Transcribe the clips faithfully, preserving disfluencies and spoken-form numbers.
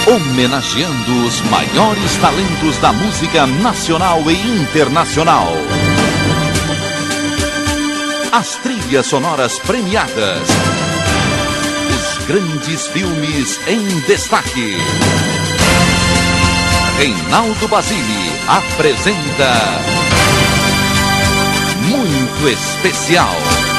homenageando os maiores talentos da música nacional e internacional. As trilhas sonoras premiadas. Os grandes filmes em destaque. Reinaldo Basile apresenta Muito Especial.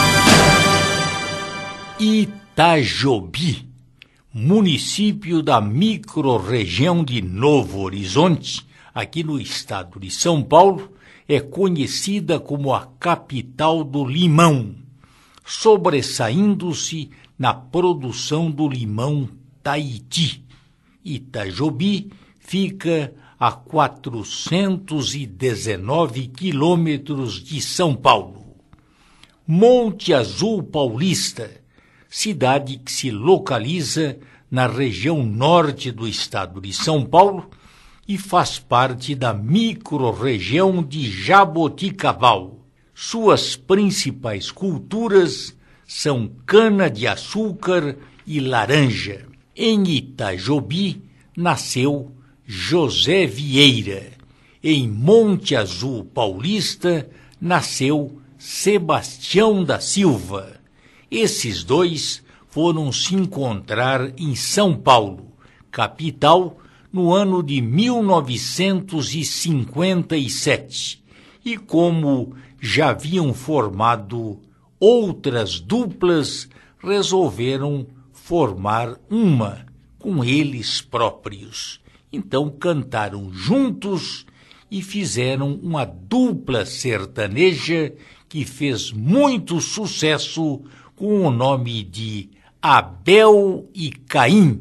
Itajobi, município da microrregião de Novo Horizonte, aqui no estado de São Paulo, é conhecida como a capital do limão, sobressaindo-se na produção do limão Tahiti. Itajobi fica a quatrocentos e dezenove quilômetros de São Paulo. Monte Azul Paulista, cidade que se localiza na região norte do estado de São Paulo e faz parte da microrregião de Jaboticabal. Suas principais culturas são cana-de-açúcar e laranja. Em Itajobi nasceu José Vieira. Em Monte Azul Paulista nasceu Sebastião da Silva. Esses dois foram se encontrar em São Paulo, capital, no ano de mil novecentos e cinquenta e sete. E como já haviam formado outras duplas, resolveram formar uma com eles próprios. Então cantaram juntos e fizeram uma dupla sertaneja que fez muito sucesso com o nome de Abel e Caim.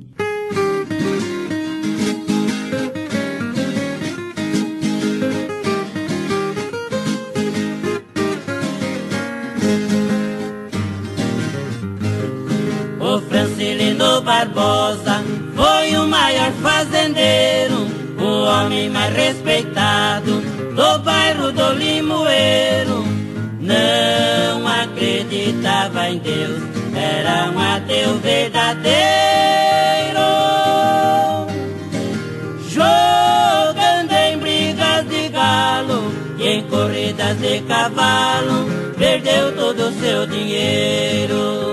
O Francelino Barbosa foi o maior fazendeiro, o homem mais respeitado do bairro do Limoeiro. Não acreditava em Deus, era um ateu verdadeiro. Jogando em brigas de galo e em corridas de cavalo, perdeu todo o seu dinheiro.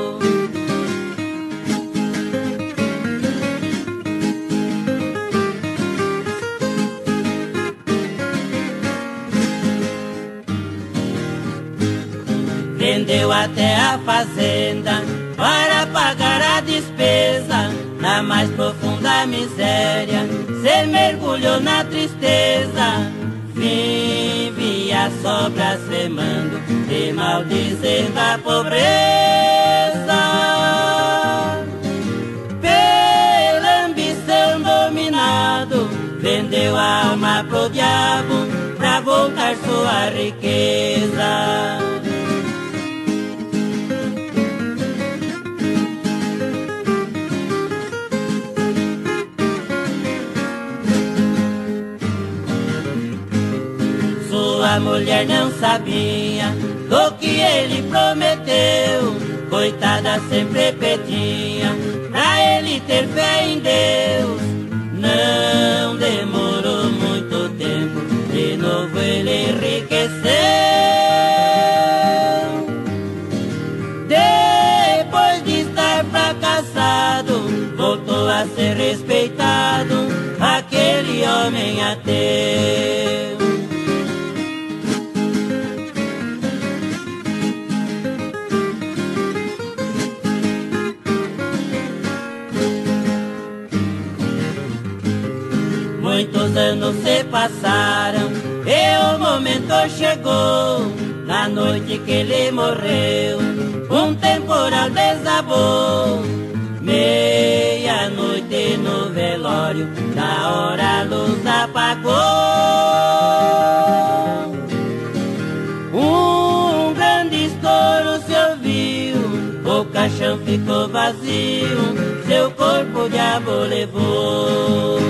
Vendeu até a fazenda para pagar a despesa. Na mais profunda miséria, se mergulhou na tristeza. Vivia só blasfemando e maldizendo a pobreza. Pela ambição dominado, vendeu a alma pro diabo pra voltar sua riqueza. A mulher não sabia do que ele prometeu. Coitada, sempre pedia pra ele ter fé em Deus. Não demorou muito tempo, de novo ele enriqueceu. Depois de estar fracassado, voltou a ser respeitado, aquele homem ateu. Muitos anos se passaram e o momento chegou. Na noite que ele morreu, um temporal desabou. Meia-noite no velório, na hora a luz apagou. Um grande estouro se ouviu, o caixão ficou vazio, seu corpo o diabo levou.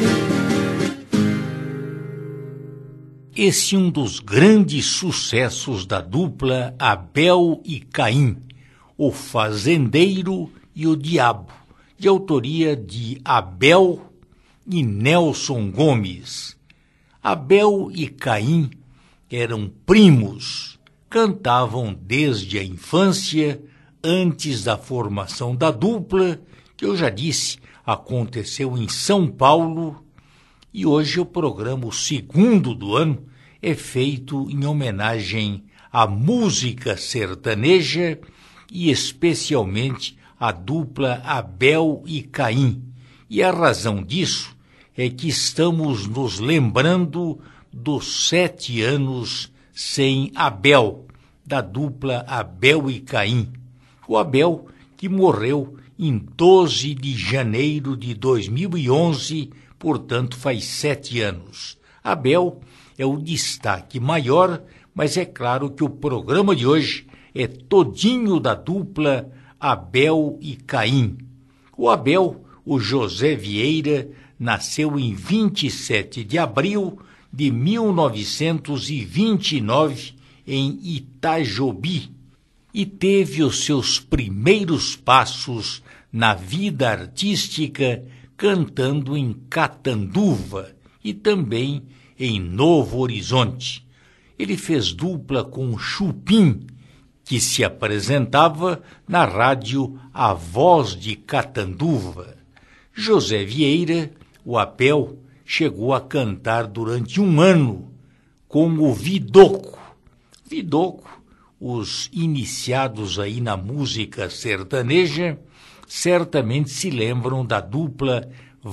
Esse é um dos grandes sucessos da dupla Abel e Caim, O Fazendeiro e o Diabo, de autoria de Abel e Nelson Gomes. Abel e Caim eram primos, cantavam desde a infância, antes da formação da dupla, que eu já disse, aconteceu em São Paulo, e hoje o programa, o segundo do ano, é feito em homenagem à música sertaneja e especialmente à dupla Abel e Caim. E a razão disso é que estamos nos lembrando dos sete anos sem Abel, da dupla Abel e Caim. O Abel, que morreu em doze de janeiro de dois mil e onze, portanto faz sete anos. Abel é o destaque maior, mas é claro que o programa de hoje é todinho da dupla Abel e Caim. O Abel, o José Vieira, nasceu em vinte e sete de abril de mil novecentos e vinte e nove em Itajobi e teve os seus primeiros passos na vida artística cantando em Catanduva e também em Novo Horizonte. Ele fez dupla com Chupim, que se apresentava na rádio A Voz de Catanduva. José Vieira, o Abel, chegou a cantar durante um ano com o Vidoco. Vidoco, os iniciados aí na música sertaneja, certamente se lembram da dupla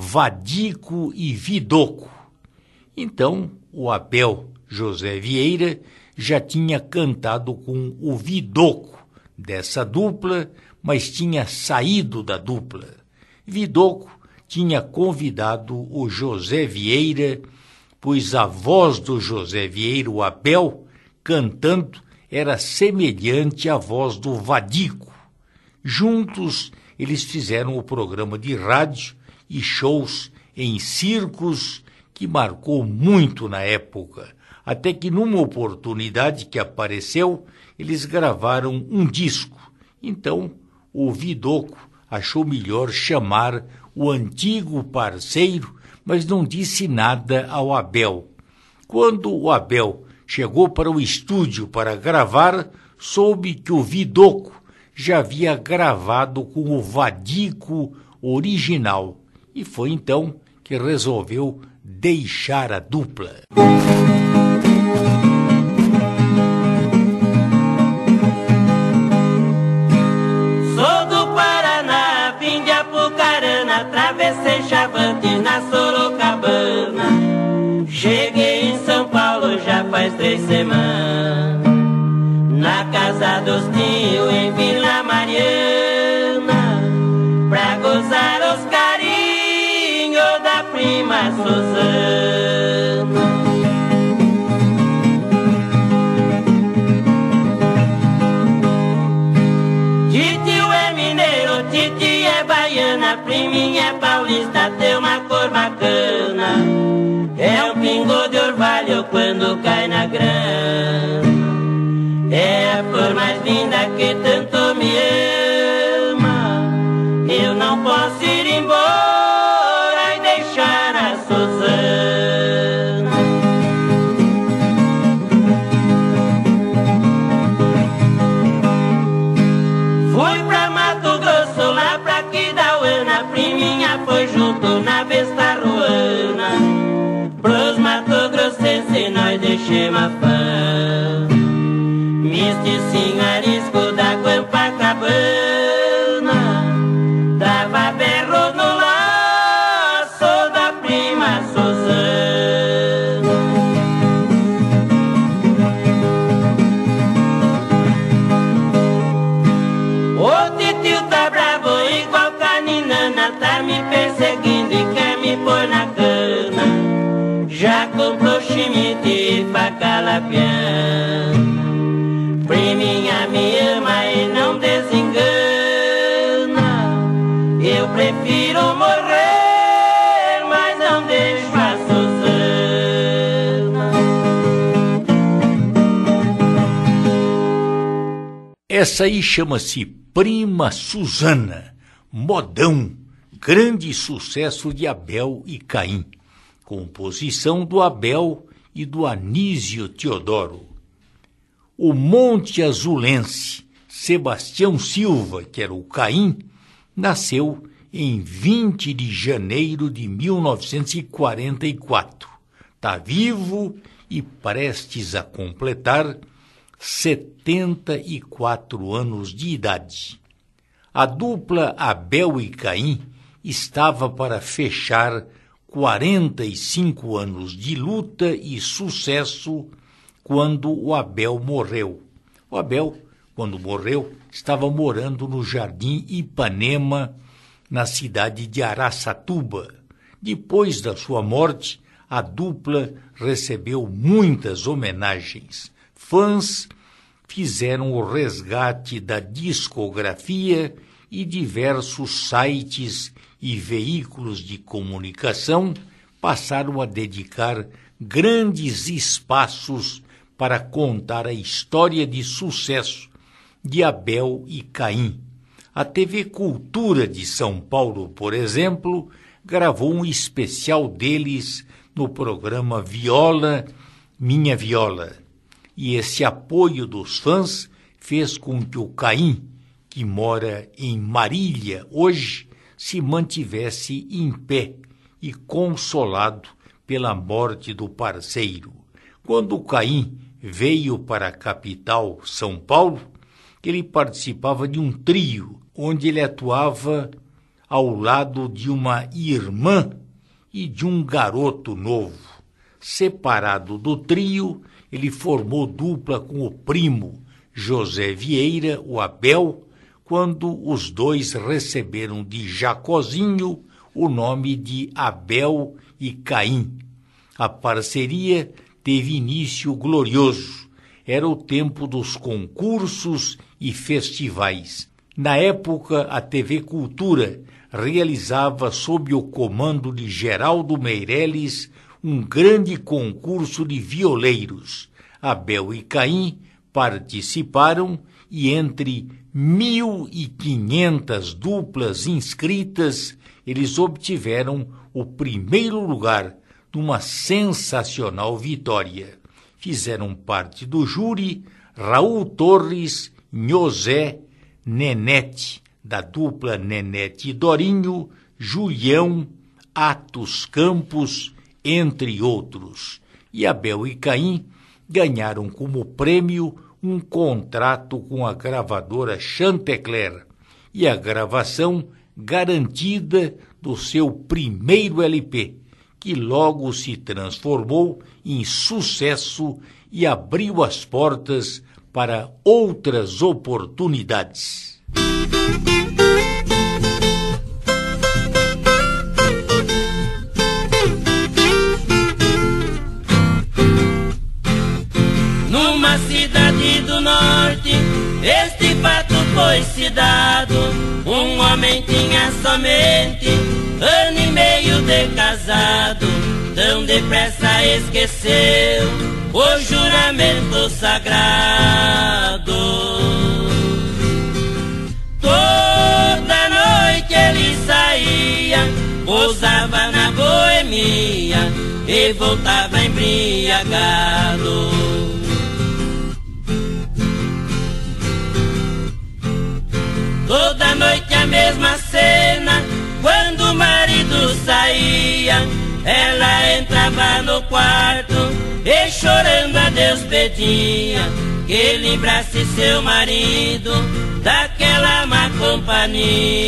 Vadico e Vidoco. Então, o Abel José Vieira já tinha cantado com o Vidoco dessa dupla, mas tinha saído da dupla. Vidoco tinha convidado o José Vieira, pois a voz do José Vieira, o Abel, cantando, era semelhante à voz do Vadico. Juntos, eles fizeram o programa de rádio e shows em circos que marcou muito na época, até que numa oportunidade que apareceu, eles gravaram um disco. Então, o Vidoco achou melhor chamar o antigo parceiro, mas não disse nada ao Abel. Quando o Abel chegou para o estúdio para gravar, soube que o Vidoco já havia gravado com o Vadico original, e foi então que resolveu deixar a dupla. Sou do Paraná, vim de Apucarana, atravessei Chavante na Sorocabana. Cheguei em São Paulo já faz três semanas, na casa dos tios em Vila Mariana, pra gozar os carinhos da prima Suzana. Titio é mineiro, titi é baiana, priminha é paulista, tem uma cor bacana. É um pingo de orvalho quando cai na grama. É a flor mais linda que tanto me ama. Eu não posso ir embora e deixar a Suzana. Fui pra Mato Grosso, lá pra Quidauana, priminha foi junto na besta ruana. Pros Mato Grossense nós deixemos a fã. Misticinho arisco da Guampacabana, dava berro no laço da prima Suzana. O titio tá bravo igual caninana, tá me perseguindo e quer me pôr na cana. Já comprou chimite e faca lapiana. Priminha me ama e não desengana. Eu prefiro morrer, mas não deixo a Suzana. Essa aí chama-se Prima Suzana, modão grande sucesso de Abel e Caim, composição do Abel e do Anísio Teodoro. O Monte Azulense, Sebastião Silva, que era o Caim, nasceu em vinte de janeiro de mil novecentos e quarenta e quatro. Está vivo e prestes a completar setenta e quatro anos de idade. A dupla Abel e Caim estava para fechar quarenta e cinco anos de luta e sucesso quando o Abel morreu. O Abel, quando morreu, estava morando no Jardim Ipanema, na cidade de Araçatuba. Depois da sua morte, a dupla recebeu muitas homenagens. Fãs fizeram o resgate da discografia e diversos sites e veículos de comunicação passaram a dedicar grandes espaços para contar a história de sucesso de Abel e Caim. A T V Cultura de São Paulo, por exemplo, gravou um especial deles no programa Viola, Minha Viola. E esse apoio dos fãs fez com que o Caim, que mora em Marília hoje, se mantivesse em pé e consolado pela morte do parceiro. Quando o Caim veio para a capital, São Paulo, ele participava de um trio, onde ele atuava ao lado de uma irmã e de um garoto novo. Separado do trio, ele formou dupla com o primo José Vieira, o Abel, quando os dois receberam de Jacozinho o nome de Abel e Caim. A parceria teve início glorioso. Era o tempo dos concursos e festivais. Na época, a T V Cultura realizava, sob o comando de Geraldo Meireles, um grande concurso de violeiros. Abel e Caim participaram e entre mil e quinhentas duplas inscritas, eles obtiveram o primeiro lugar numa sensacional vitória. Fizeram parte do júri Raul Torres, Nhosé, Nenete, da dupla Nenete e Dorinho, Julião, Atos Campos, entre outros. E Abel e Caim ganharam como prêmio um contrato com a gravadora Chantecler e a gravação garantida do seu primeiro L P, que logo se transformou em sucesso e abriu as portas para outras oportunidades. Numa cidade do norte, este fato foi se dado. Um homem tinha somente ano e meio de casado. Tão depressa esqueceu o juramento sagrado. Toda noite ele saía, pousava na boemia e voltava embriagado. Toda noite a mesma cena, quando o marido saía, ela entrava no quarto e chorando a Deus pedia que livrasse seu marido daquela má companhia.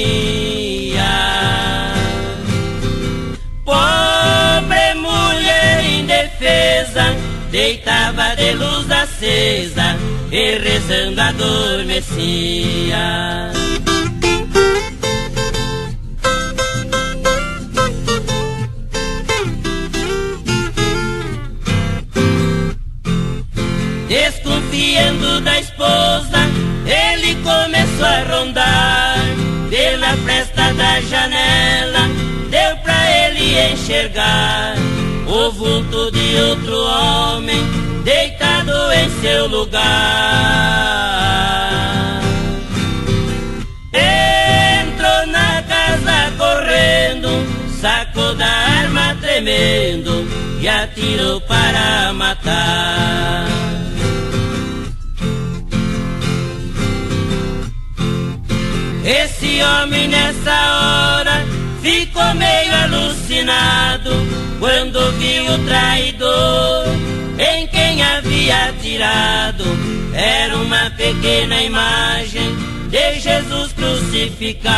Pobre mulher indefesa, deitava de luz acesa e rezando adormecia. Desconfiando da esposa, ele começou a rondar pela fresta da janela. Deu pra ele enxergar o vulto de outro homem deitado em seu lugar. Entrou na casa correndo tremendo e atirou para matar. Esse homem nessa hora ficou meio alucinado quando viu o traidor em quem havia atirado. Era uma pequena imagem de Jesus crucificado,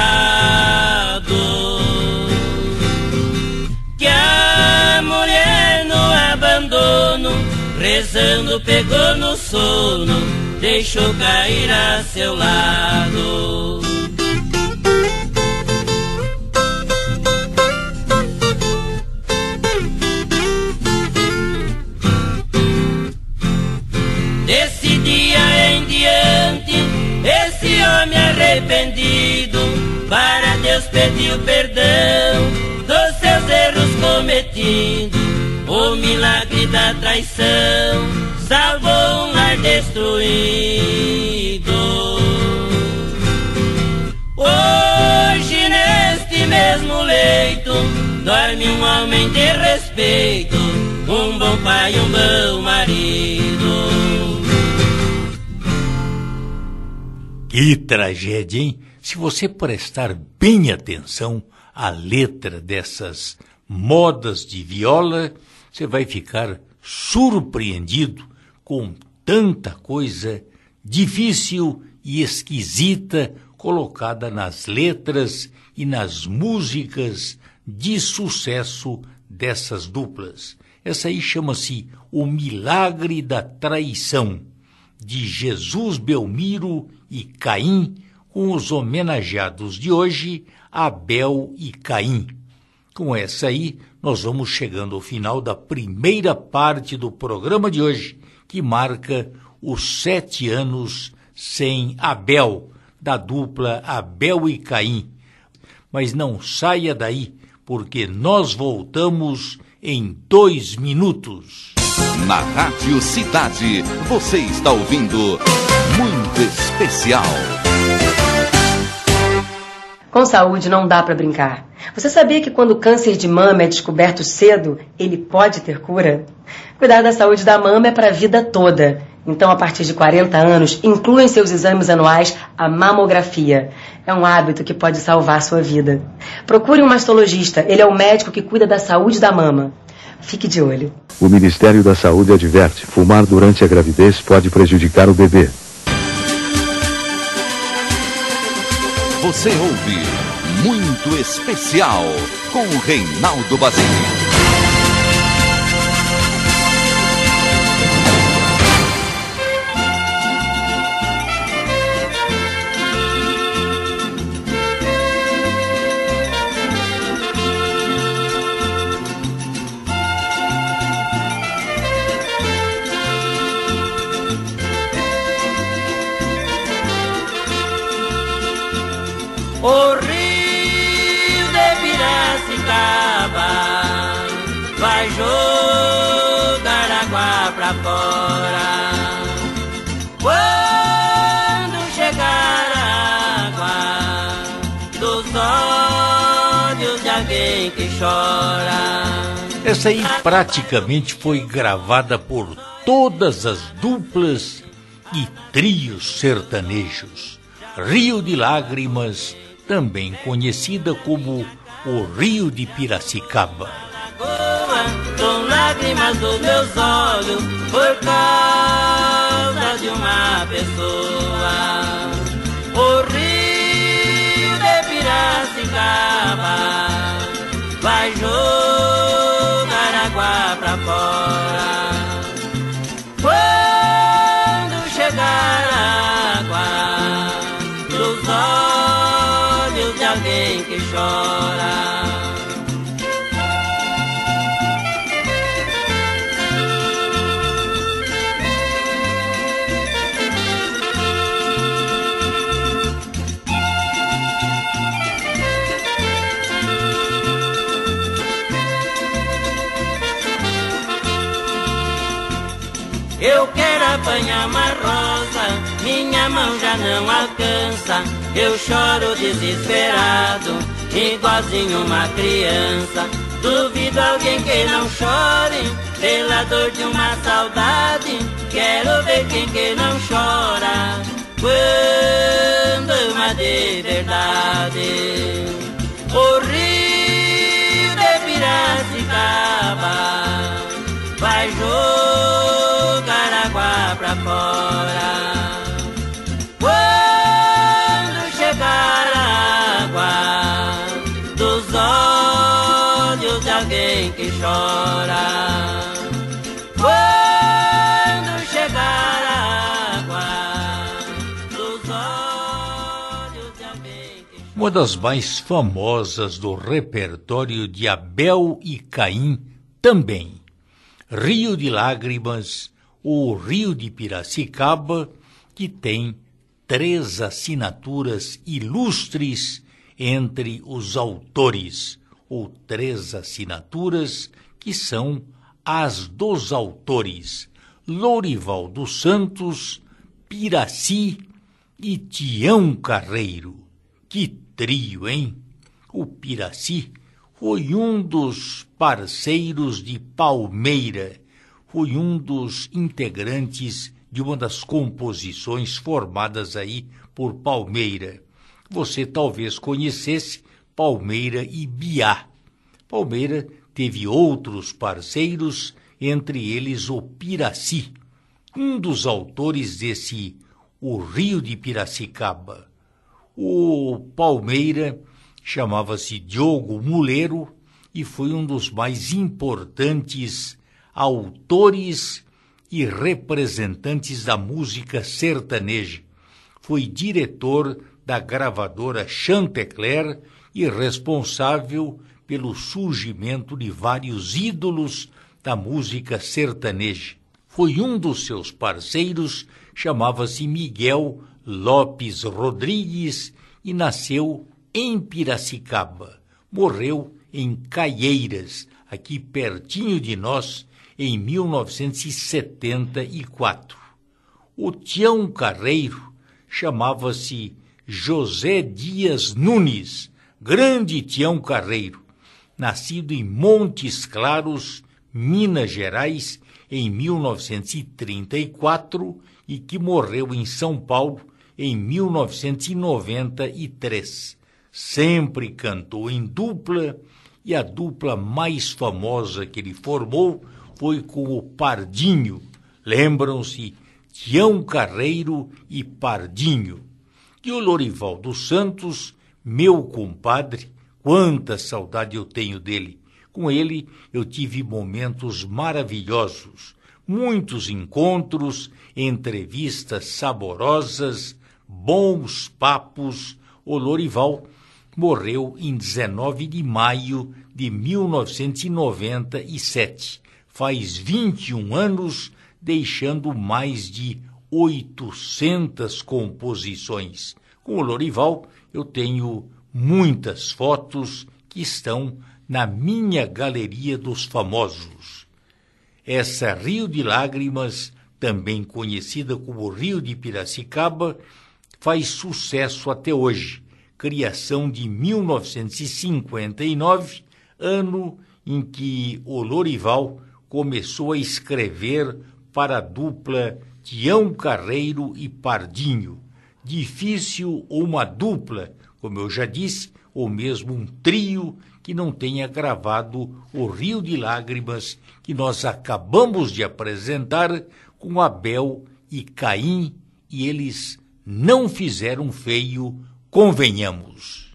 que a mulher no abandono, rezando pegou no sono, deixou cair a seu lado. Desse dia em diante, esse homem arrependido para Deus pediu perdão dos seus erros cometidos. O milagre da traição salvou um lar destruído. Hoje neste mesmo leito dorme um homem de respeito, um bom pai e um bom marido. Que tragédia, hein? Se você prestar bem atenção à letra dessas modas de viola, você vai ficar surpreendido com tanta coisa difícil e esquisita colocada nas letras e nas músicas de sucesso dessas duplas. Essa aí chama-se O Milagre da Traição, de Jesus Belmiro e Caim, com os homenageados de hoje, Abel e Caim. Com essa aí, nós vamos chegando ao final da primeira parte do programa de hoje, que marca os sete anos sem Abel, da dupla Abel e Caim. Mas não saia daí, porque nós voltamos em dois minutos. Na Rádio Cidade, você está ouvindo Muito Especial. Com saúde não dá para brincar. Você sabia que quando o câncer de mama é descoberto cedo, ele pode ter cura? Cuidar da saúde da mama é para a vida toda. Então, a partir de quarenta anos, inclua em seus exames anuais a mamografia. É um hábito que pode salvar sua vida. Procure um mastologista, ele é o médico que cuida da saúde da mama. Fique de olho. O Ministério da Saúde adverte: fumar durante a gravidez pode prejudicar o bebê. Você ouve Muito Especial com o Reinaldo Basile. O rio de Piracicaba vai jogar água pra fora. Quando chegar a água dos olhos de alguém que chora. Essa aí praticamente foi gravada por todas as duplas e trios sertanejos. Rio de Lágrimas, também conhecida como o Rio de Piracicaba. Com lágrimas dos meus olhos por causa de uma pessoa. O Rio de Piracicaba vai jogar água pra fora. Quando chegar a água dos olhos de alguém que chora. Eu quero apanhar uma rosa, minha mão já não alcança. Eu choro desesperado, igualzinho uma criança. Duvido alguém que não chore pela dor de uma saudade. Quero ver quem que não chora quando ama de verdade. O rio de Piracicaba vai jogar água pra fora. Quando chegar a água dos olhos de alguém que chora. Quando chegar a água dos olhos de alguém que chora. Uma das mais famosas do repertório de Abel e Caim também. Rio de Lágrimas, ou Rio de Piracicaba, que tem três assinaturas ilustres entre os autores, ou três assinaturas que são as dos autores, Lourival dos Santos, Piraci e Tião Carreiro. Que trio, hein? O Piraci foi um dos parceiros de Palmeira, foi um dos integrantes de uma das composições formadas aí por Palmeira. Você talvez conhecesse Palmeira e Biá. Palmeira teve outros parceiros, entre eles o Piraci, um dos autores desse O Rio de Piracicaba. O Palmeira chamava-se Diogo Muleiro e foi um dos mais importantes autores e representantes da música sertaneja. Foi diretor da gravadora Chantecler e responsável pelo surgimento de vários ídolos da música sertaneja. Foi um dos seus parceiros, chamava-se Miguel Lopes Rodrigues e nasceu em Piracicaba. Morreu em Caieiras, aqui pertinho de nós, em mil novecentos e setenta e quatro. O Tião Carreiro chamava-se José Dias Nunes, grande Tião Carreiro, nascido em Montes Claros, Minas Gerais, em mil novecentos e trinta e quatro e que morreu em São Paulo em mil novecentos e noventa e três. Sempre cantou em dupla e a dupla mais famosa que ele formou foi com o Pardinho. Lembram-se? Tião Carreiro e Pardinho. E o Lourival dos Santos, meu compadre, quanta saudade eu tenho dele. Com ele eu tive momentos maravilhosos, muitos encontros, entrevistas saborosas, bons papos. O Lourival morreu em dezenove de maio de mil novecentos e noventa e sete. Faz vinte e um anos, deixando mais de oitocentas composições. Com o Lourival eu tenho muitas fotos que estão na minha galeria dos famosos. Essa Rio de Lágrimas, também conhecida como Rio de Piracicaba, faz sucesso até hoje. Criação de mil novecentos e cinquenta e nove, ano em que o Lourival começou a escrever para a dupla Tião Carreiro e Pardinho. Difícil uma dupla, como eu já disse, ou mesmo um trio que não tenha gravado o Rio de Lágrimas que nós acabamos de apresentar com Abel e Caim, e eles não fizeram feio, convenhamos.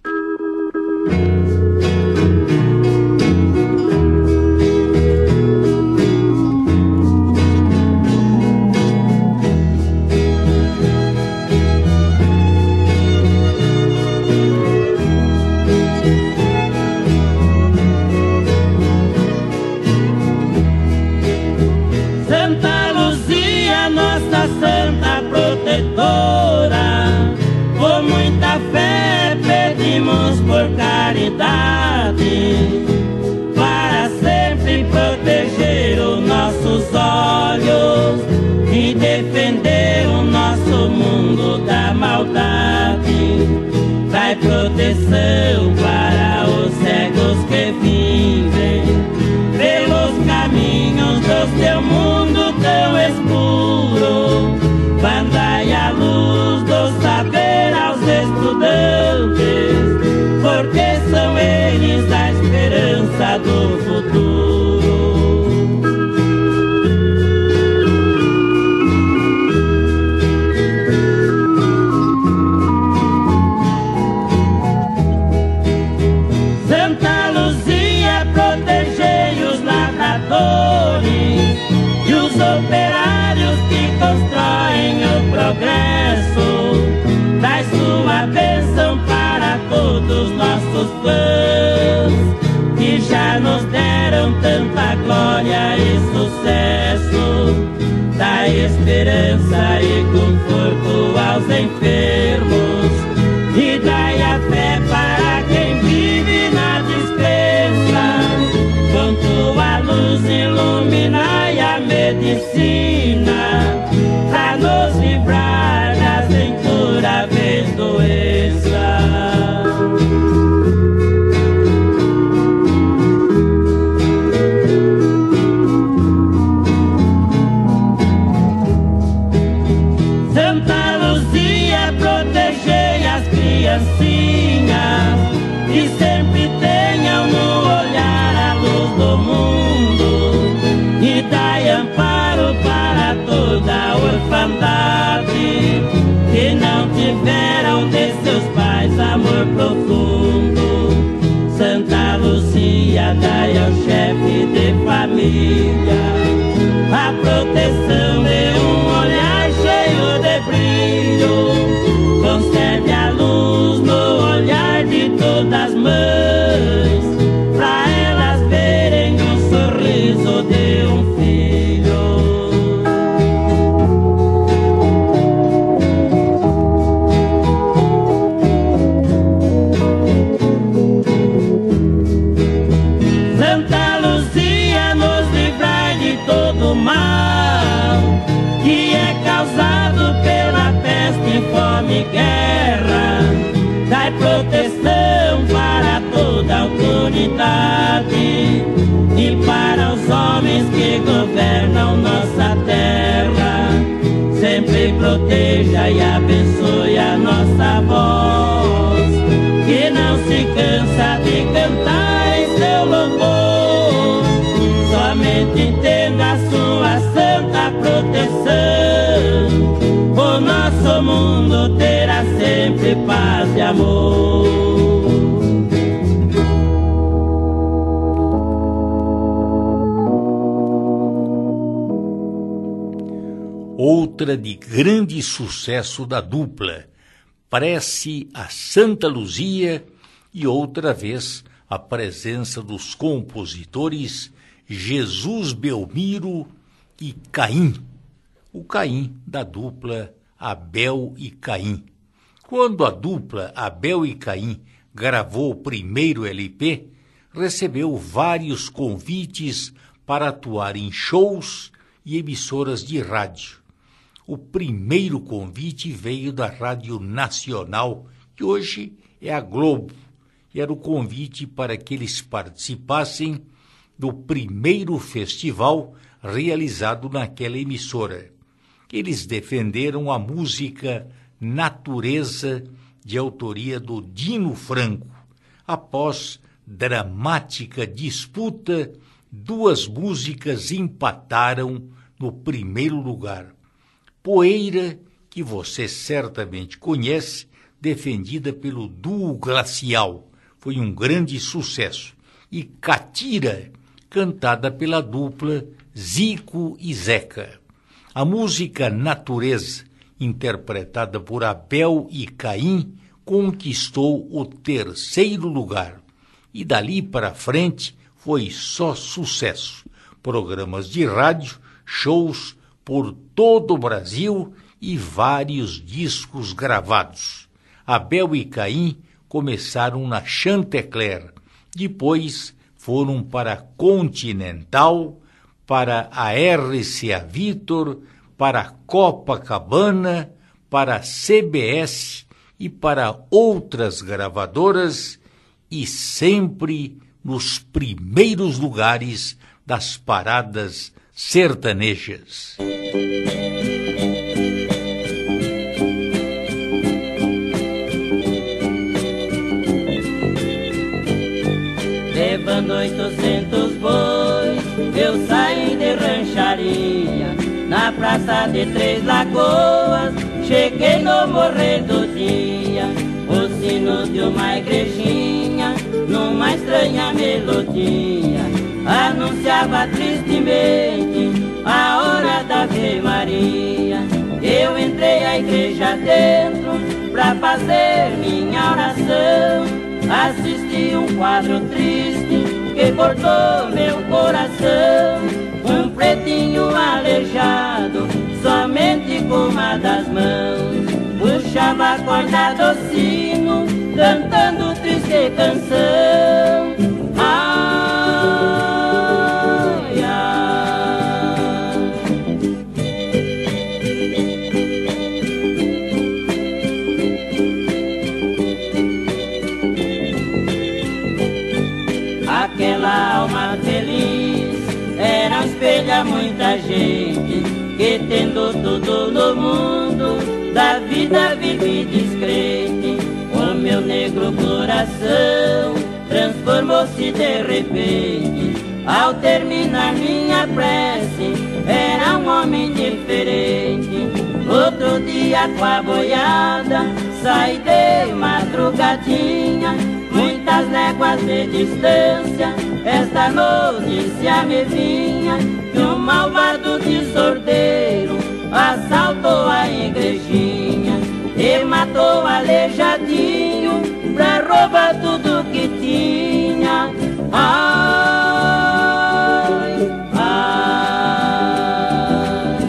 Por caridade, para sempre proteger os nossos olhos e defender o nosso mundo da maldade. Dai proteção para os cegos que vivem são eles a esperança do futuro. Santa Luzia, protegei os lavradores e os operários que constroem o progresso. Dai sua bênção para todos nossos fãs, que já nos deram tanta glória e sucesso. Dai esperança e conforto aos enfermos, e dai a fé para quem vive na descrença. Com tua luz iluminai a medicina, pra nos livrar das incuráveis doenças. Santa Luzia, protegei as criancinhas, e sempre tenham no olhar a luz do mundo, e dai amparo para toda a orfandade que não tiveram de seus pais amor profundo. Santa Luzia, dai ao chefe de família a proteção de um olhar cheio de brilho. Concede a luz no olhar de todas as mães, pra elas verem o sorriso de um filho. Santa Luzia, nos livrai de todo mal que é causado pela peste, fome e guerra. Dai proteção para toda a autoridade e para os homens que governam nossa terra. Sempre proteja e abençoe a nossa voz, que não se cansa de cantar em seu louvor. Somente entenda a sua santa proteção, o nosso mundo terá sempre paz e amor. Outra de grande sucesso da dupla, Prece a Santa Luzia, e outra vez a presença dos compositores Jesus Belmiro e Caim, o Caim da dupla Abel e Caim. Quando a dupla Abel e Caim gravou o primeiro L P, recebeu vários convites para atuar em shows e emissoras de rádio. O primeiro convite veio da Rádio Nacional, que hoje é a Globo, e era o convite para que eles participassem do primeiro festival realizado naquela emissora. Eles defenderam a música Natureza, de autoria do Dino Franco. Após dramática disputa, duas músicas empataram no primeiro lugar. Poeira, que você certamente conhece, defendida pelo Duo Glacial, foi um grande sucesso. E Catira, cantada pela dupla Zico e Zeca. A música Natureza, interpretada por Abel e Caim, conquistou o terceiro lugar. E dali para frente foi só sucesso. Programas de rádio, shows por todo o Brasil e vários discos gravados. Abel e Caim começaram na Chantecler, depois foram para a Continental, para a R C A Victor, para a Copacabana, para a C B S e para outras gravadoras, e sempre nos primeiros lugares das paradas sertanejas. Levando oitocentos bois, eu saí de rancharia, na praça de Três Lagoas, cheguei no morrer do dia. O sino de uma igrejinha, numa estranha melodia, anunciava tristemente a hora da Ave Maria. Eu entrei à igreja dentro pra fazer minha oração. Assisti um quadro triste que cortou meu coração. Um pretinho aleijado, somente com uma das mãos, puxava a corda do sino, cantando triste canção. Ai, ai. Aquela alma feliz era um espelho a muita gente que, tendo tudo no mundo, da vida vive descrente. O meu negro coração transformou-se de repente. Ao terminar minha prece, era um homem diferente. Outro dia com a boiada, saí de madrugadinha, muitas léguas de distância, esta notícia me vinha, que um malvado desordeiro assaltou a igrejinha e matou aleijadinho pra roubar tudo que tinha. Ai, ai.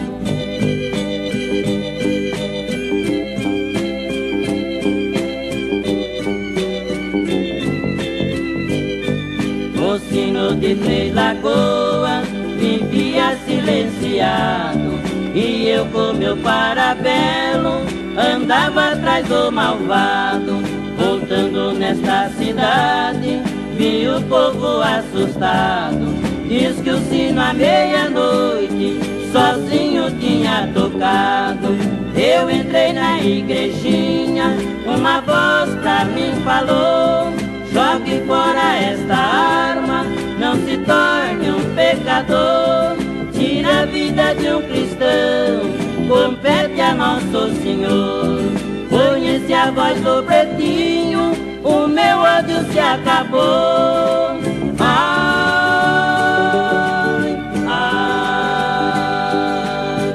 O sino de Três Lagoas vivia silenciado, e eu com meu parabelo andava atrás do malvado. Voltando nesta cidade, vi o povo assustado. Diz que o sino à meia-noite sozinho tinha tocado. Eu entrei na igrejinha, uma voz pra mim falou: jogue fora esta arma, não se torne um pecador. Tira a vida de um cristão, compete a Nosso Senhor. Conheci a voz do pretinho, o meu ódio se acabou. Ai, ai.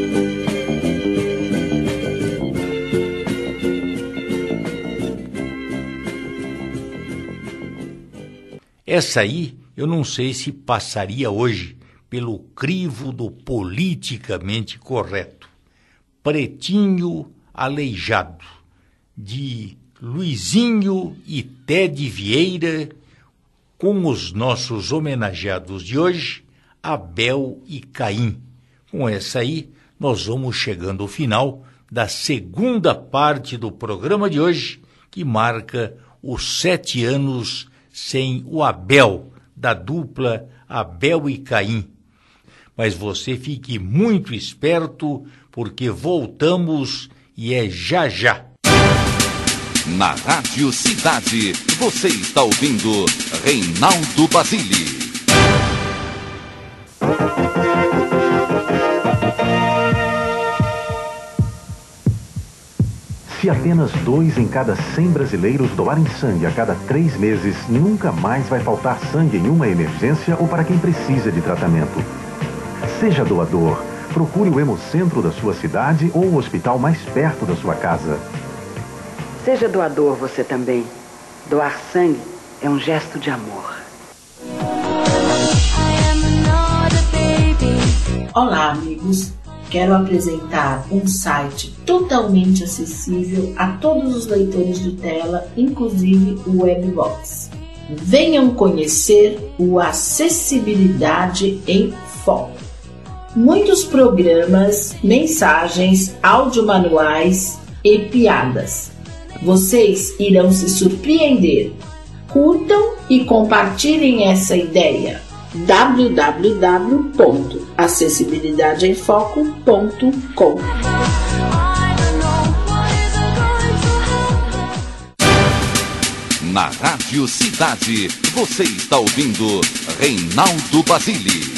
Essa aí eu não sei se passaria hoje pelo crivo do politicamente correto. Pretinho Aleijado, de Luizinho e Ted Vieira, com os nossos homenageados de hoje, Abel e Caim. Com essa aí, nós vamos chegando ao final da segunda parte do programa de hoje, que marca os sete anos sem o Abel, da dupla Abel e Caim. Mas você fique muito esperto, porque voltamos e é já já. Na Rádio Cidade, você está ouvindo Reinaldo Basile. Se apenas dois em cada cem brasileiros doarem sangue a cada três meses, nunca mais vai faltar sangue em uma emergência ou para quem precisa de tratamento. Seja doador. Procure o Hemocentro da sua cidade ou o hospital mais perto da sua casa. Seja doador você também. Doar sangue é um gesto de amor. Olá, amigos. Quero apresentar um site totalmente acessível a todos os leitores de tela, inclusive o Webbox. Venham conhecer o Acessibilidade em Foco. Muitos programas, mensagens, audiomanuais e piadas. Vocês irão se surpreender. Curtam e compartilhem essa ideia. w w w ponto acessibilidade em foco ponto com. Na Rádio Cidade, você está ouvindo Reinaldo Basile.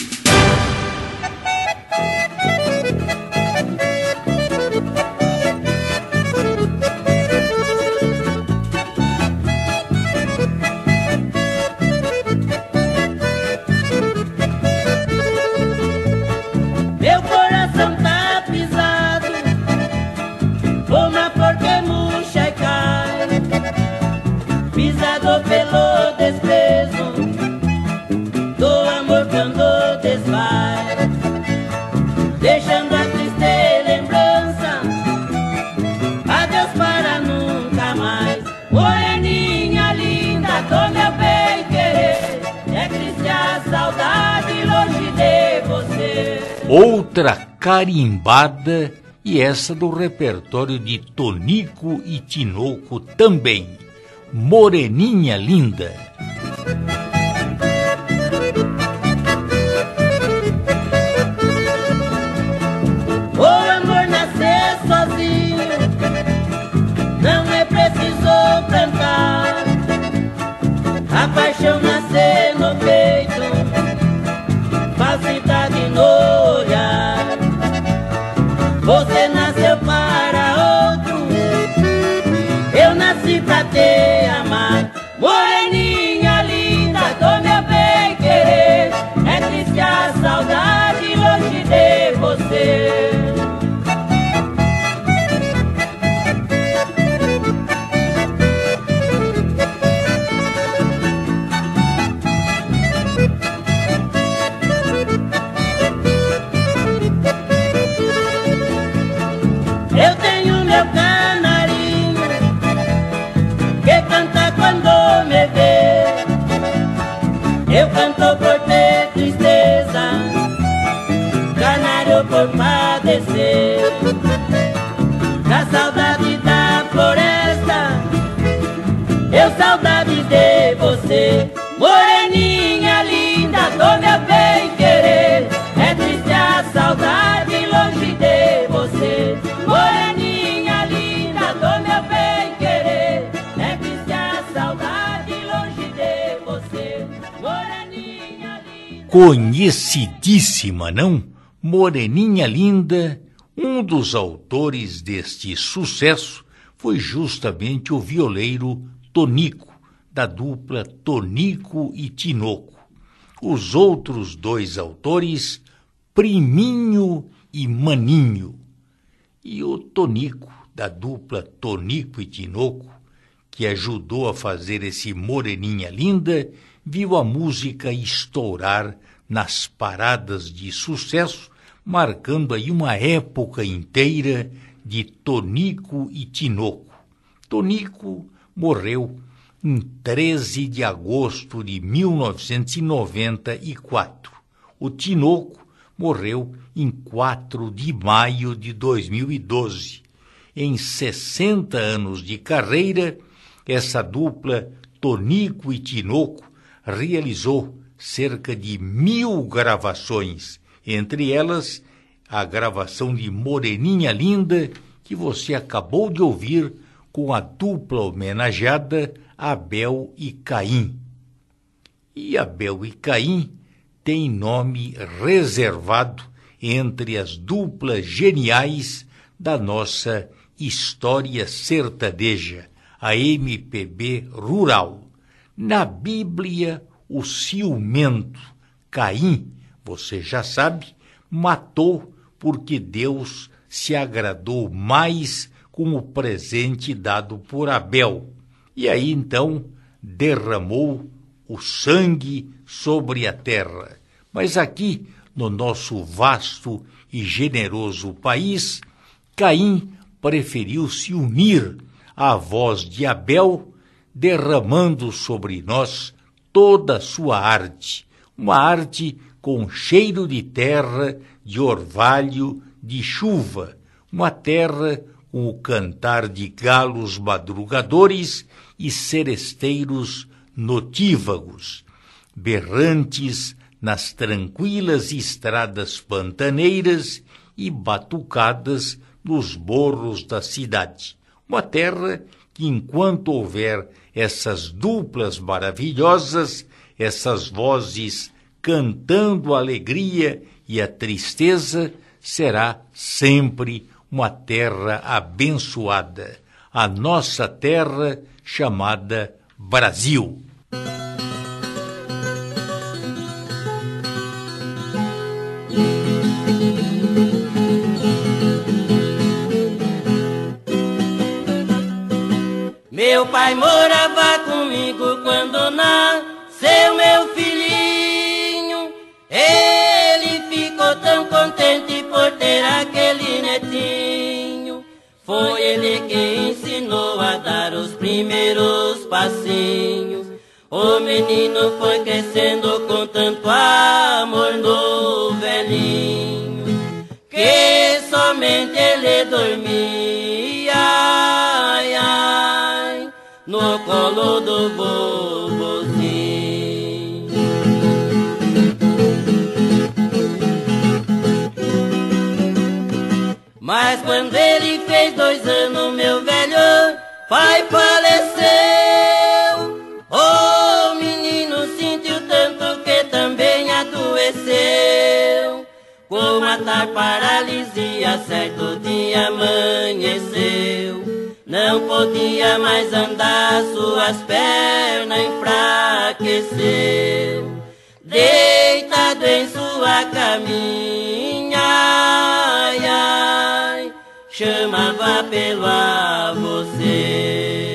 Meu coração tá pisado, uma porque murcha e cai, pisado pelo desprezo do amor quando desvai, deixando a triste lembrança, adeus para nunca mais. Moreninha linda do meu bem querer, é triste a saudade longe de você. Outra carimbada, e essa do repertório de Tonico e Tinoco também, Moreninha Linda. O amor nascer sozinho, não é preciso plantar, a paixão nascer no peito, falsidade no olhar. Você nasceu para outro, eu nasci pra te amar. Moreninha linda do meu bem querer, é triste a saudade longe de você. Eu tenho meu canarinho que canta quando me vê. Eu canto por ter tristeza, canário por padecer da saudade da floresta, eu saudade de você. Moreninha linda do meu bem querer, é triste a saudade longe de você. Moreninha linda do meu bem querer, é triste a saudade longe de você. Moreninha linda. Conhecidíssima, não? Moreninha Linda. Um dos autores deste sucesso foi justamente o violeiro Tonico, da dupla Tonico e Tinoco. Os outros dois autores, Priminho e Maninho. E o Tonico, da dupla Tonico e Tinoco, que ajudou a fazer esse Moreninha Linda, viu a música estourar nas paradas de sucesso, marcando aí uma época inteira de Tonico e Tinoco. Tonico morreu em treze de agosto de mil novecentos e noventa e quatro. O Tinoco morreu em quatro de maio de dois mil e doze. Em sessenta anos de carreira, essa dupla Tonico e Tinoco realizou cerca de mil gravações, entre elas a gravação de Moreninha Linda, que você acabou de ouvir com a dupla homenageada Abel e Caim. E Abel e Caim tem nome reservado entre as duplas geniais da nossa história sertaneja, a M P B rural. Na Bíblia, o ciumento Caim, você já sabe, matou porque Deus se agradou mais com o presente dado por Abel. E aí então derramou o sangue sobre a terra. Mas aqui, no nosso vasto e generoso país, Caim preferiu se unir à voz de Abel, derramando sobre nós toda a sua arte, uma arte com cheiro de terra, de orvalho, de chuva, uma terra com o cantar de galos madrugadores e seresteiros notívagos, berrantes nas tranquilas estradas pantaneiras e batucadas nos morros da cidade. Uma terra que, enquanto houver essas duplas maravilhosas, essas vozes cantando a alegria e a tristeza, será sempre uma terra abençoada, a nossa terra chamada Brasil. Meu pai morava comigo quando nasceu meu filhinho. Ele ficou tão contente por ter aquele netinho. Foi ele que ensinou a dar os primeiros passinhos. O menino foi crescendo com tanto amor no velhinho, que somente ele dormia, ai, ai, no colo do vovozinho. Mas quando ele fez dois anos, meu velho pai faleceu. O menino sentiu tanto que também adoeceu. Com matar paralisia, certo dia amanheceu. Não podia mais andar, suas pernas enfraqueceu. Deitado em sua caminha, ai, ai, chamava pelo avô seu.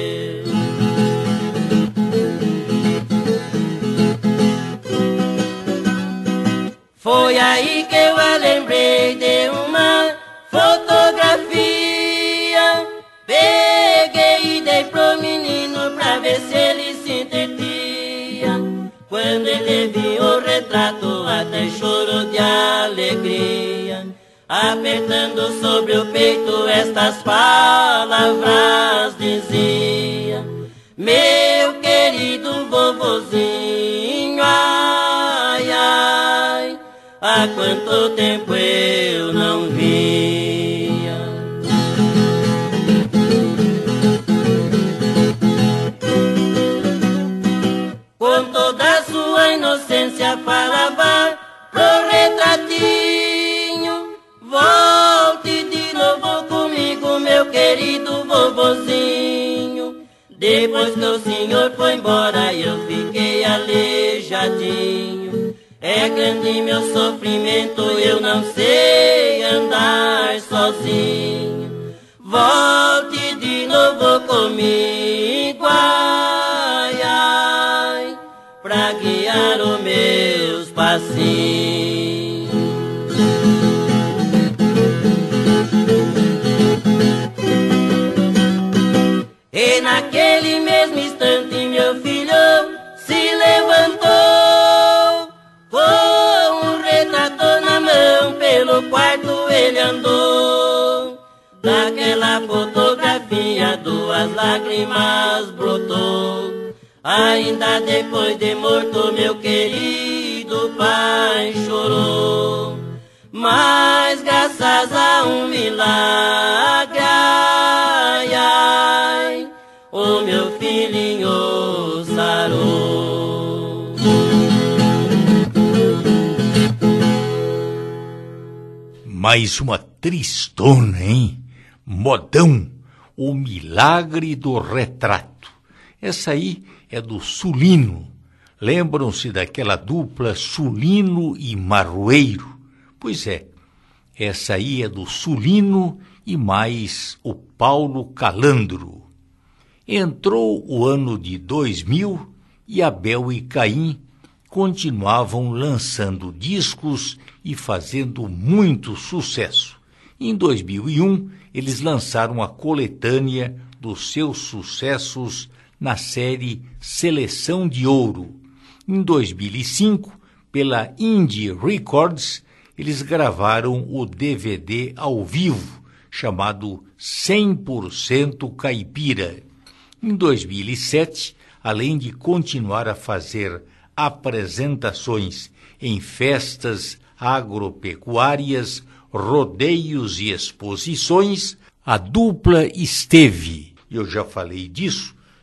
Foi aí que eu a lembrei de uma fotografia. Peguei e dei pro menino pra ver se ele se entretia. Quando ele viu o retrato, até chorou de alegria. Apertando sobre o peito estas palavras dizia: meu querido vovozinho, ai, ai, há quanto tempo eu não via. Com toda a sua inocência falava pro retratinho: volte de novo comigo, meu querido vovozinho. Depois que o senhor foi embora, eu fiquei aleijadinho. É grande meu sofrimento, eu não sei andar sozinho. Volte de novo comigo, ai, ai, pra guiar os meus passinhos. E naquele mesmo instante meu filho se levantou, com um retrato na mão, pelo quarto ele andou. Daquela fotografia duas lágrimas brotou. Ainda depois de morto meu querido pai chorou. Mas graças a um milagre, ai, ai, o meu filhinho sarou. Mais uma tristona, hein? Modão, o milagre do retrato. Essa aí é do Sulino. Lembram-se daquela dupla Sulino e Marroeiro? Pois é, essa aí é do Sulino e mais o Paulo Calandro. Entrou o ano de dois mil e Abel e Caim continuavam lançando discos e fazendo muito sucesso. Em dois mil e um, eles lançaram a coletânea dos seus sucessos na série Seleção de Ouro. Em dois mil e cinco, pela Indie Records, eles gravaram o D V D ao vivo, chamado cem por cento Caipira. Em dois mil e sete, além de continuar a fazer apresentações em festas agropecuárias, rodeios e exposições, a dupla esteve, eu já falei disso,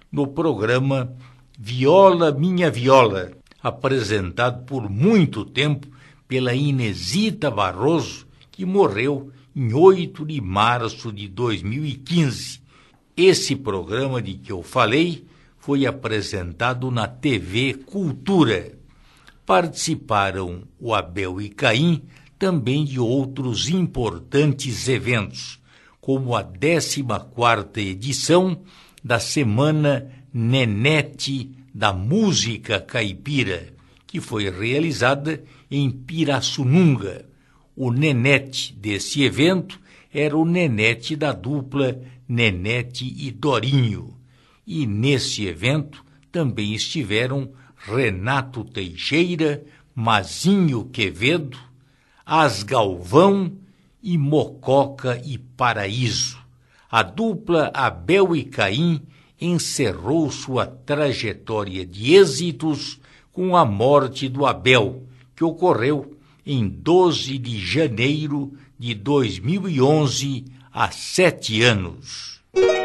no programa Viola Minha Viola, apresentado por muito tempo pela Inesita Barroso, que morreu em oito de março de dois mil e quinze. Esse programa de que eu falei foi apresentado na T V Cultura. Participaram o Abel e Caim também de outros importantes eventos, como a décima quarta edição da Semana Nenete da Música Caipira, que foi realizada em Pirassununga. O nenete desse evento era o nenete da dupla Nenete e Dorinho. E nesse evento também estiveram Renato Teixeira, Mazinho Quevedo, As Galvão e Mococa e Paraíso. A dupla Abel e Caim encerrou sua trajetória de êxitos com a morte do Abel, que ocorreu em doze de janeiro de dois mil e onze, há sete anos.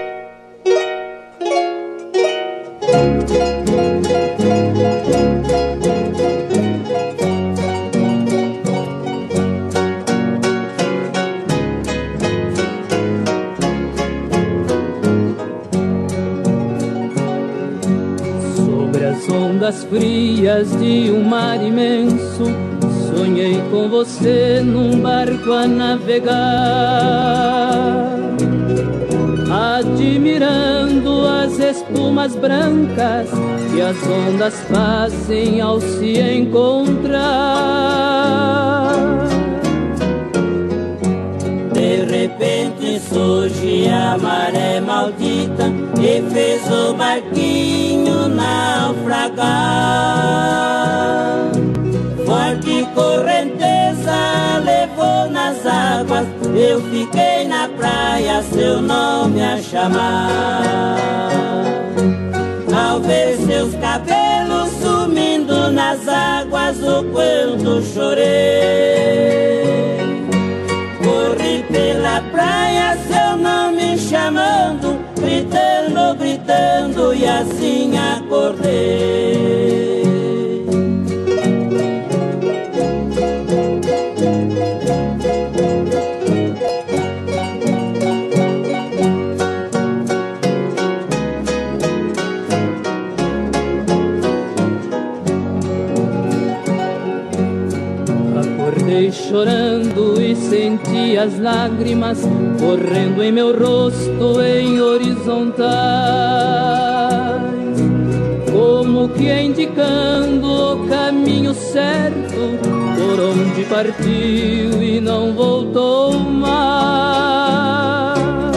Sobre as ondas frias de um mar imenso, sonhei com você num barco a navegar, admirando as espumas brancas que as ondas fazem ao se encontrar. De repente surge a maré maldita e fez o barquinho naufragar. Forte correnteza levou nas águas, eu fiquei na praia, seu nome a chamar. Ao ver seus cabelos sumindo nas águas, o quanto chorei. Corri pela praia, seu nome chamando, gritando, gritando, e assim acordei. Chorando e senti as lágrimas correndo em meu rosto em horizontais, como que indicando o caminho certo por onde partiu e não voltou mais.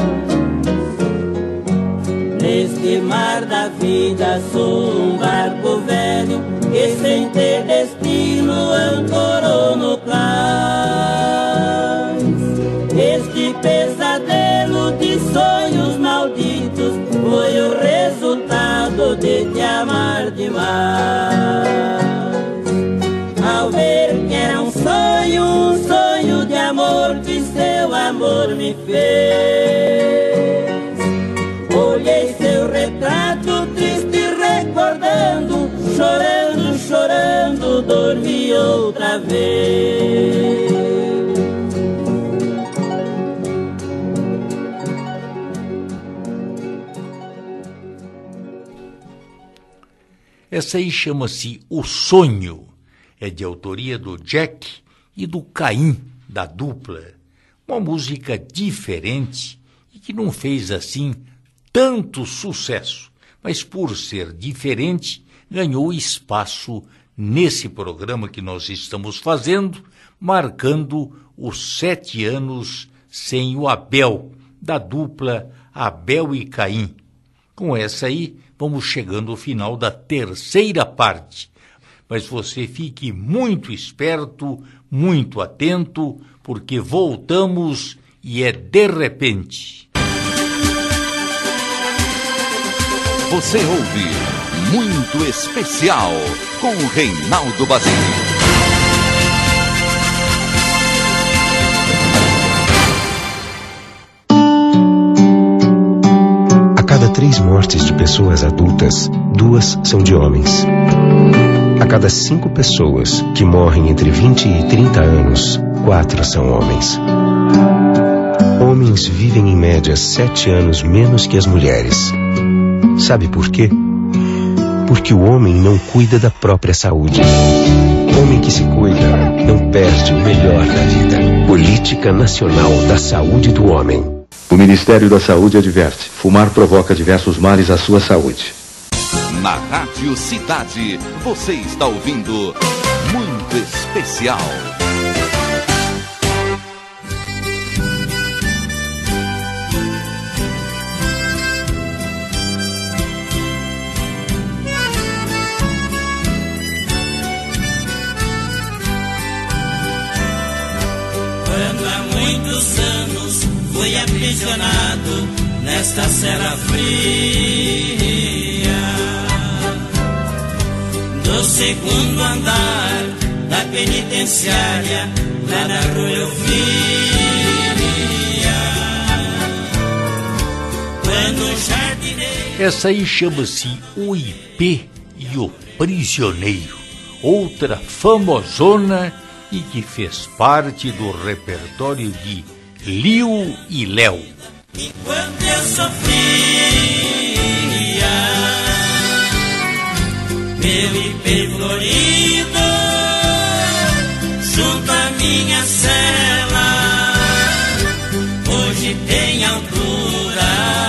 Neste mar da vida sou um barco velho que sem ter destino ancorou no cais. Este pesadelo de sonhos malditos foi o resultado de te amar demais. Ao ver que era um sonho, um sonho de amor que seu amor me fez, olhei seu retrato triste recordando, chorando, chorando, dormi outra vez. Essa aí chama-se O Sonho, é de autoria do Jack e do Caim, da dupla. Uma música diferente e que não fez assim tanto sucesso, mas por ser diferente, ganhou espaço nesse programa que nós estamos fazendo, marcando os sete anos sem o Abel, da dupla Abel e Caim. Com essa aí, vamos chegando ao final da terceira parte. Mas você fique muito esperto, muito atento, porque voltamos e é de repente. Você ouve Muito Especial com Reinaldo Basílio. A cada três mortes de pessoas adultas, duas são de homens. A cada cinco pessoas que morrem entre vinte e trinta anos, quatro são homens. Homens vivem em média sete anos menos que as mulheres. Sabe por quê? Porque o homem não cuida da própria saúde. Homem que se cuida não perde o melhor da vida. Política Nacional da Saúde do Homem. O Ministério da Saúde adverte: fumar provoca diversos males à sua saúde. Na Rádio Cidade, você está ouvindo Muito Especial. Quando há muitos anos fui aprisionado nesta cela fria do segundo andar da penitenciária, lá na rua eu via. Quando o jardineiro... Essa aí chama-se O I P e o Prisioneiro, outra famosona e que fez parte do repertório de Liu e Léo. Enquanto eu sofria, meu I P florido, junto à minha cela, hoje tem altura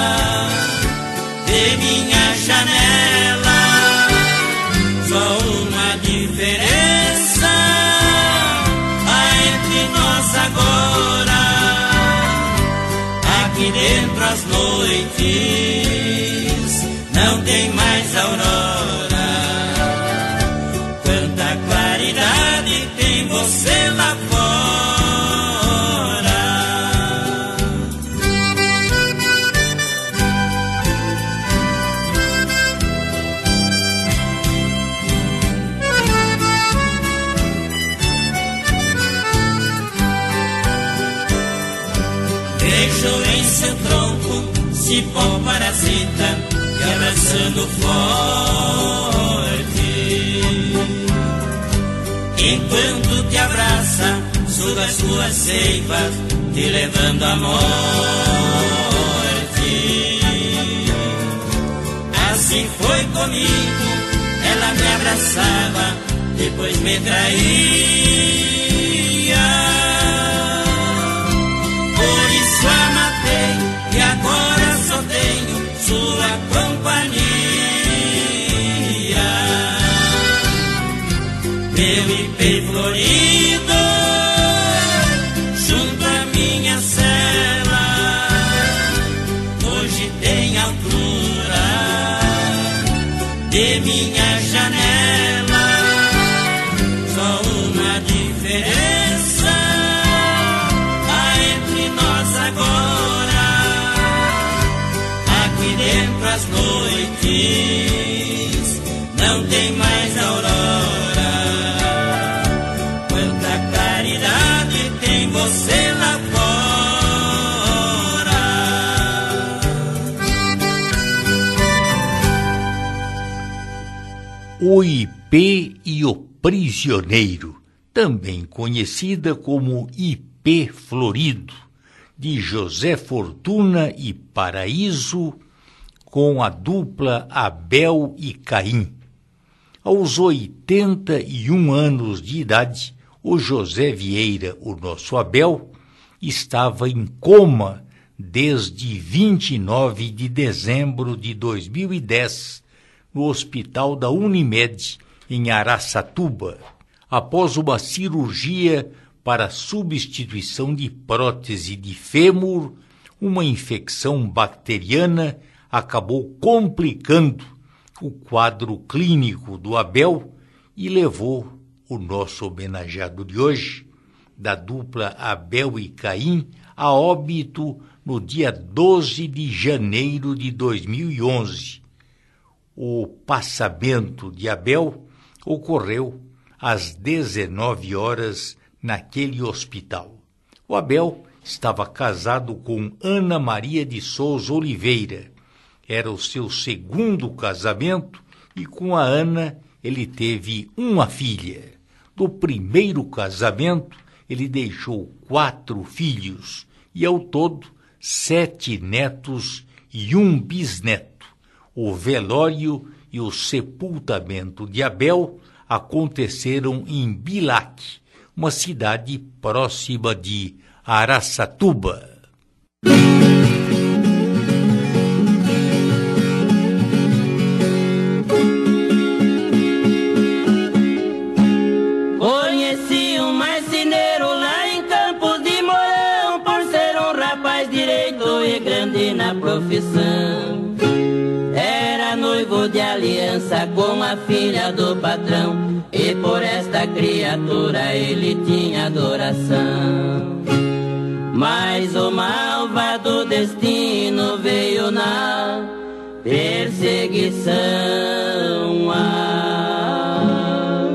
de minha janela, só uma diferença há entre nós agora. Aqui dentro as noites não tem mais aurora. Quanta claridade tem você lá fora. Vejo em seu tronco cipó parasita e abraçando forte. Enquanto te abraça, suga as suas seivas, te levando à morte. Assim foi comigo, ela me abraçava, depois me traía. Por isso a matei e agora só tenho sua companhia. Meu I P florido, junto à minha cela, hoje tem altura de minha janela, só uma diferença há entre nós agora. Aqui dentro as noites não tem mais aurora. Quanta claridade tem você lá fora. O I P e o Prisioneiro, também conhecida como I P Florido, de José Fortuna e Paraíso, com a dupla Abel e Caim. Aos oitenta e um anos de idade, o José Vieira, o nosso Abel, estava em coma desde vinte e nove de dezembro de dois mil e dez, no hospital da Unimed, em Araçatuba, após uma cirurgia para substituição de prótese de fêmur. Uma infecção bacteriana acabou complicando o quadro clínico do Abel e levou o nosso homenageado de hoje, da dupla Abel e Caim, a óbito no dia doze de janeiro de dois mil e onze. O passamento de Abel ocorreu às dezenove horas naquele hospital. O Abel estava casado com Ana Maria de Souza Oliveira Era o seu segundo casamento e com a Ana ele teve uma filha. Do primeiro casamento ele deixou quatro filhos e ao todo sete netos e um bisneto. O velório e o sepultamento de Abel aconteceram em Bilac, uma cidade próxima de Araçatuba. Conheci um marceneiro lá em Campos de Mourão, por ser um rapaz direito e grande na profissão. Era noivo de aliança com a filha do patrão, e por esta criatura ele tinha adoração. Mas o malvado destino veio na perseguição. Ah.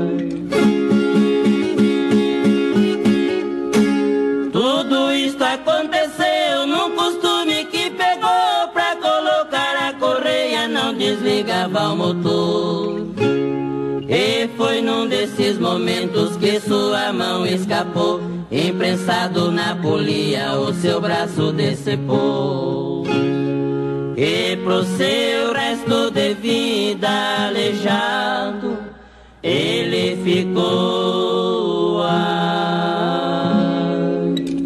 Tudo isto aconteceu num costume que pegou pra colocar a correia, não desligava o motor. E foi num desses momentos que sua mão escapou, imprensado na polia o seu braço decepou. E pro seu resto de vida aleijado ele ficou. Ah.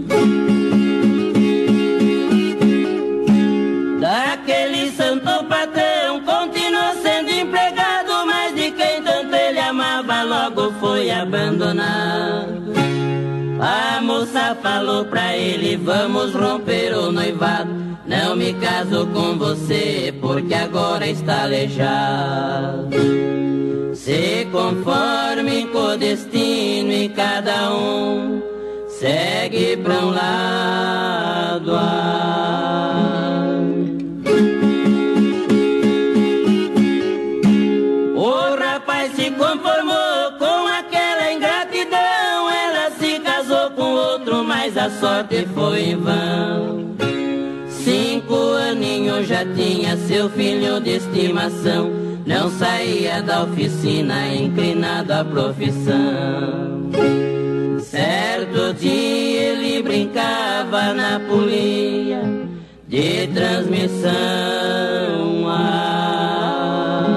Daquele santo patrão continuou sendo empregado, mas de quem tanto ele amava logo foi abandonado. A moça falou pra ele: vamos romper o noivado, não me caso com você porque agora está aleijado. Se conforme com o destino e cada um segue pra um lado. Ah. O rapaz se conformou com aquela ingratidão, ela se casou com outro, mas a sorte foi em vão. Cinco aninhos já tinha seu filho de estimação, não saía da oficina, inclinado à profissão. Certo dia ele brincava na polia de transmissão. Ah.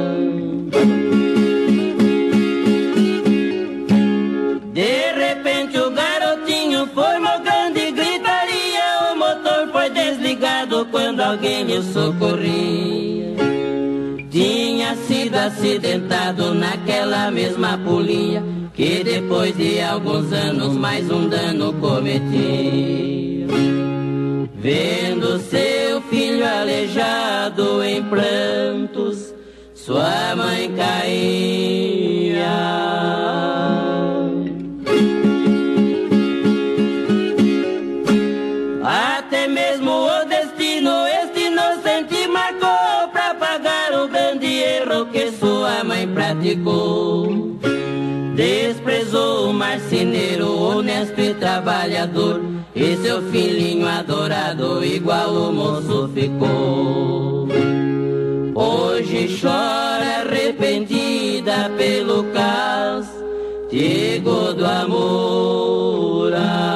De repente o garotinho formou grande gritaria, o motor foi desligado quando alguém lhe socorria. Tinha sido acidentado naquela mesma polia que depois de alguns anos mais um dano cometia. Vendo seu filho aleijado em prantos, sua mãe caía. Até mesmo o destino este inocente marcou pra pagar o grande erro que sua mãe praticou. Desprezou o marceneiro honesto e trabalhador, e seu filhinho adorado igual o moço ficou. Hoje chora arrependida pelo castigo do amor.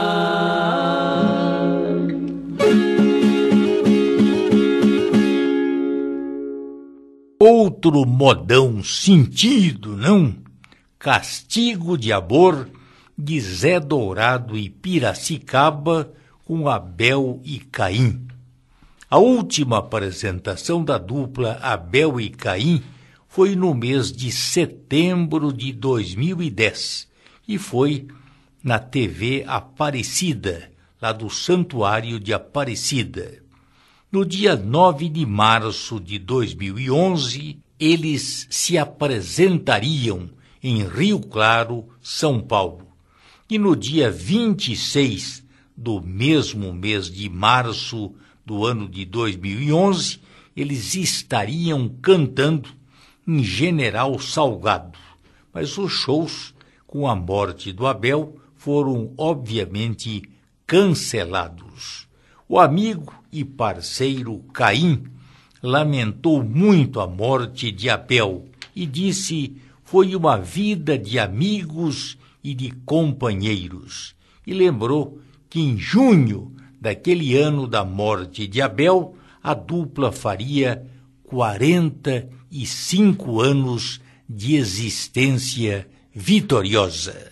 Outro modão sentido, não? Castigo de Amor, de Zé Dourado e Piracicaba, com Abel e Caim. A última apresentação da dupla Abel e Caim foi no mês de setembro de dois mil e dez e foi na T V Aparecida, lá do Santuário de Aparecida. No dia nove de março de dois mil e onze, eles se apresentariam em Rio Claro, São Paulo. E no dia vinte e seis do mesmo mês de março do ano de dois mil e onze, eles estariam cantando em General Salgado. Mas os shows, com a morte do Abel, foram obviamente cancelados. O amigo e parceiro Caim lamentou muito a morte de Abel e disse: foi uma vida de amigos e de companheiros. E lembrou que em junho daquele ano da morte de Abel, a dupla faria quarenta e cinco anos de existência vitoriosa.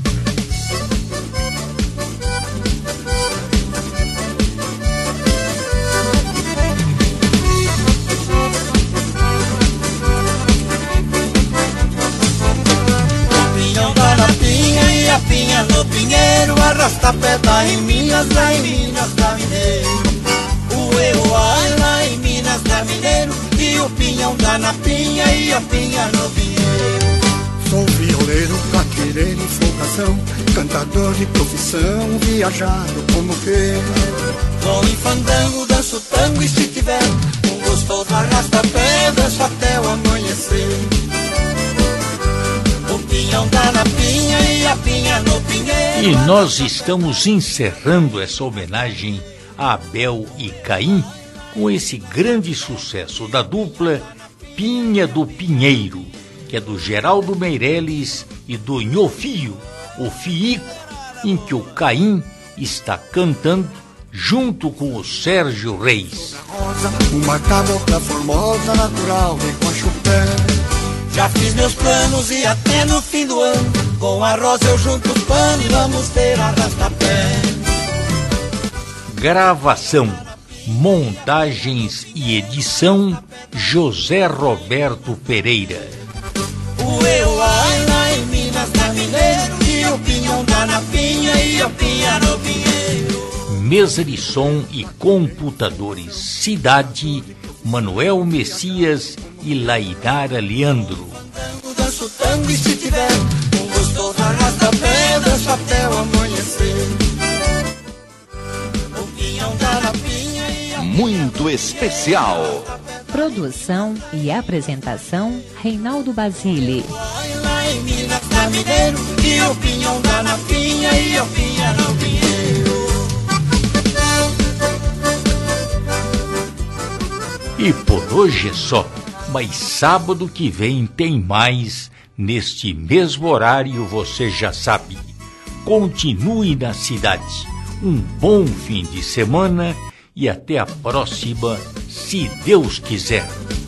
A pinha no pinheiro, arrasta pedra em Minas, lá em Minas da Mineiro. O Euai lá em Minas da Mineiro, e o pinhão dá na pinha e a pinha no pinheiro. Sou violeiro, caquireiro em folgação, cantador de profissão, viajado como que. Vou em fandango, danço tango e se tiver um gostoso arrasta pedra, só até o amanhecer. E nós estamos encerrando essa homenagem a Abel e Caim com esse grande sucesso da dupla Pinha do Pinheiro, que é do Geraldo Meirelles e do Nhofio, o Fiico, em que o Caim está cantando junto com o Sérgio Reis. Uma cabocla formosa, natural de Coachupé. Já fiz meus planos e até no fim do ano, com a rosa eu junto o pano e vamos ter arrasta-pé. Gravação, montagens e edição, José Roberto Pereira. O Euai lá em Minas da Mineiro, e o pinhão dá na pinha e a pinha no pinheiro. Mesa de som e computadores, Cidade, Manuel Messias e Lainara Leandro. Danço tango e se tiver um gostoso arrasta-pé, danço até o amanhecer. O pinhão dá na pinha e a muito especial. Produção e apresentação, Reinaldo Basile. Lá em Minas da Mineiro, e o pinhão dá na pinha e a pinha no pinheiro. E por hoje é só, mas sábado que vem tem mais, neste mesmo horário, você já sabe. Continue na cidade. Um bom fim de semana e até a próxima, se Deus quiser.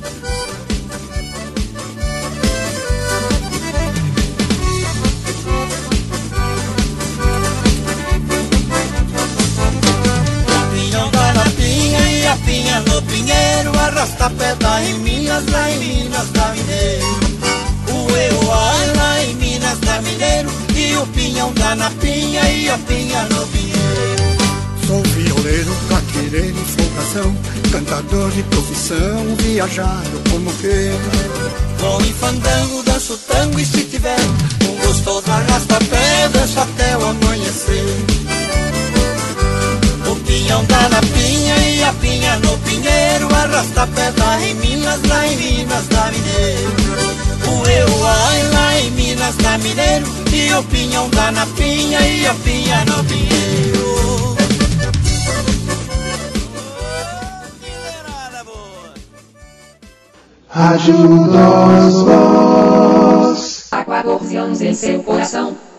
Pinha no pinheiro, arrasta pedra em Minas, lá em Minas da Mineiro. O Euai lá em Minas da Mineiro, e o pinhão dá na pinha e a pinha no pinheiro. Sou violeiro, caquireiro em folgação, cantador de profissão, viajado como que. Vou em fandango, danço tango e se tiver um gostoso arrasta-pé, danço até o amanhecer. O pinhão dá na pinha e a pinha no pinheiro, arrasta pedra em Minas, lá em Minas da Mineiro. O Euai lá em Minas da Mineiro, e o pinhão dá na pinha e a pinha no pinheiro. Rádio Nós Voz. Há quatorze anos em seu coração.